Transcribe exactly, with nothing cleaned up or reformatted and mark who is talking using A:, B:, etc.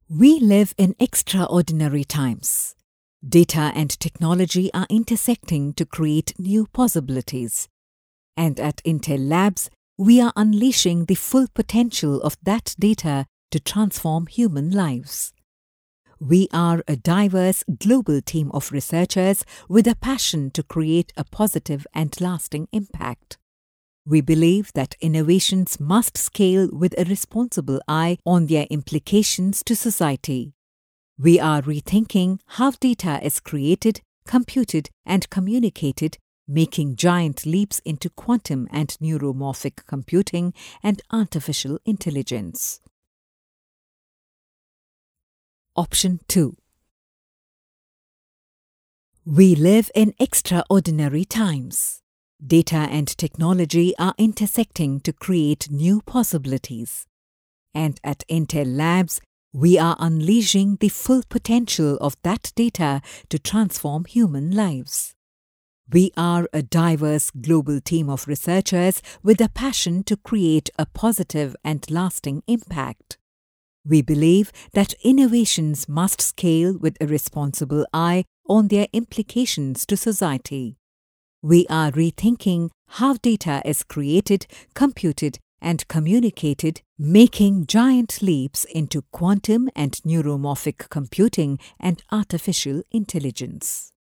A: We live in extraordinary times. Data and technology are intersecting to create new possibilities. And at Intel Labs, we are unleashing the full potential of that data to transform human lives. We are a diverse global team of researchers with a passion to create a positive and lasting impact. We believe that innovations must scale with a responsible eye on their implications to society. We are rethinking how data is created, computed, and communicated, making giant leaps into quantum and neuromorphic computing and artificial intelligence. Option two. We live in extraordinary times. Data and technology are intersecting to create new possibilities. And at Intel Labs, we are unleashing the full potential of that data to transform human lives. We are a diverse global team of researchers with a passion to create a positive and lasting impact. We believe that innovations must scale with a responsible eye on their implications to society. We are rethinking how data is created, computed, and communicated, making giant leaps into quantum and neuromorphic computing and artificial intelligence.